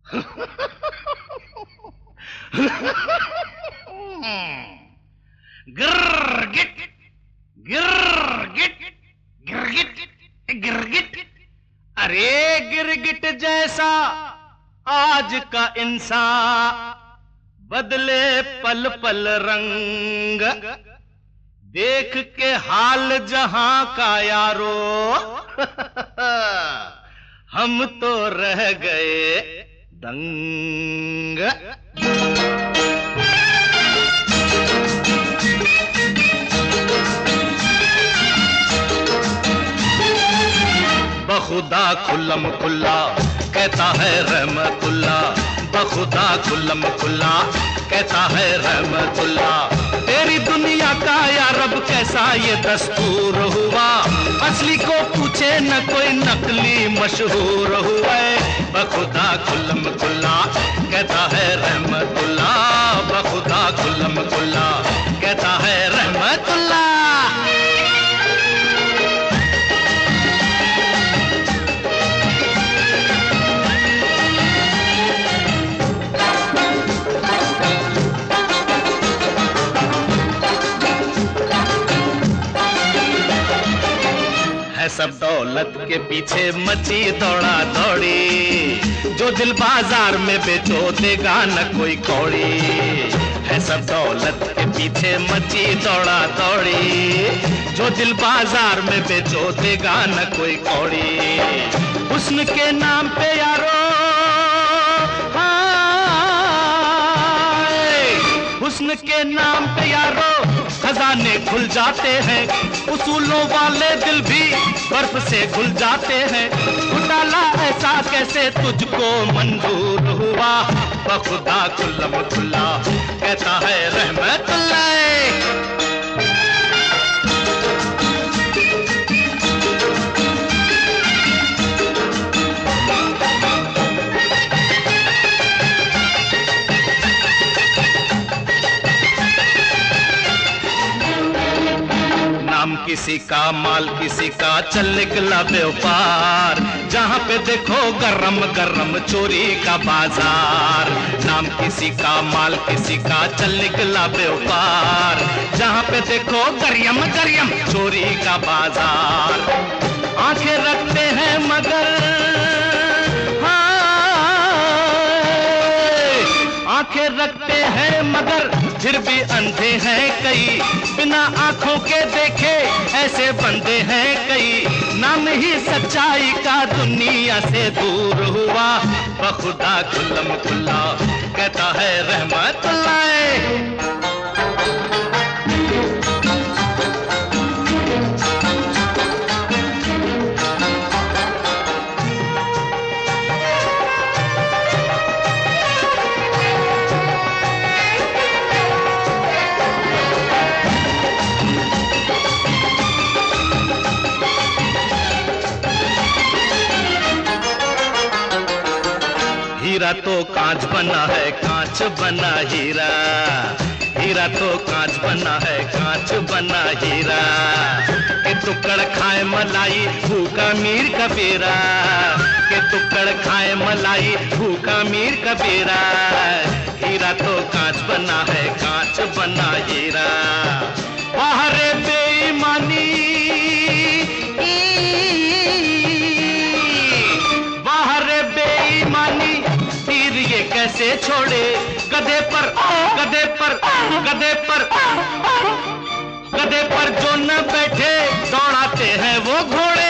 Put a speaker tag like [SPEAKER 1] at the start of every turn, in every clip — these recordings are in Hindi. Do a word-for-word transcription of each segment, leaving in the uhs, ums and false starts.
[SPEAKER 1] गिरगिट गिरगिट गिरगिट गिरगिट। अरे गिरगिट जैसा आज का इंसान, बदले पल पल रंग, देख के हाल जहां का यारो हम तो रह गए दंग। बखुदा खुल्लम खुल्ला कहता है रहमतुल्ला, बखुदा खुल्लम खुल्ला कहता है रहमतुल्ला। तेरी दुनिया का या रब कैसा ये दस्तूर हुआ, असली को पूछे न कोई नकली मशहूर हुआ। बखुदा खुल्लम खुल्ला कहता है रहमतुल्ला, बखुदा खुल्लम खुल्ला कहता है रहमतुल्ला। सब दौलत के पीछे मची दौड़ा दौड़ी, जो दिल बाजार में बेचो देगा न कोई कौड़ी। है सब दौलत के पीछे मची दौड़ा दौड़ी, जो दिल बाजार में बेचो देगा न कोई कौड़ी। हुस्न के नाम पे यारो हुस्न के नाम पे यारो खजाने खुल जाते हैं, उसूलों वाले दिल भी बर्फ से घुल जाते हैं। घोटाला ऐसा कैसे तुझको मंजूर हुआ, बखुदा खुल्लम खुल्ला कहता है रहमतुल्लाह। किसी का माल किसी का चल निकला व्यापार, जहाँ पे देखो गरम गरम चोरी का बाजार। नाम किसी का माल किसी का चल निकला व्यापार, जहाँ पे देखो गरियम गरियम चोरी का बाजार। आंखें रखते हैं मगर आंखें रखते हैं मगर फिर भी अंधे हैं कई, बिना आंखों के देखे ऐसे बंदे हैं कई। नाम ही सच्चाई का दुनिया से दूर हुआ, बखुदा खुल्लम खुल्ला कहता है रहमतुल्लाह। हीरा तो कांच बना है कांच बना हीरा, हीरा तो कांच बना है कांच बना हीरा। के टुकड़ खाए मलाई भूखा मीर कबीरा, के टुकड़ खाए मलाई भूखा मीर कबीरा। हीरा तो कांच बना है कांच बना हीरा। बाहर बेईमानी कैसे छोड़े, गधे पर गधे पर गधे पर गधे पर जो न बैठे दौड़ाते हैं वो घोड़े।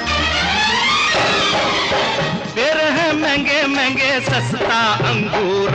[SPEAKER 1] दे रहे महंगे महंगे सस्ता अंगूर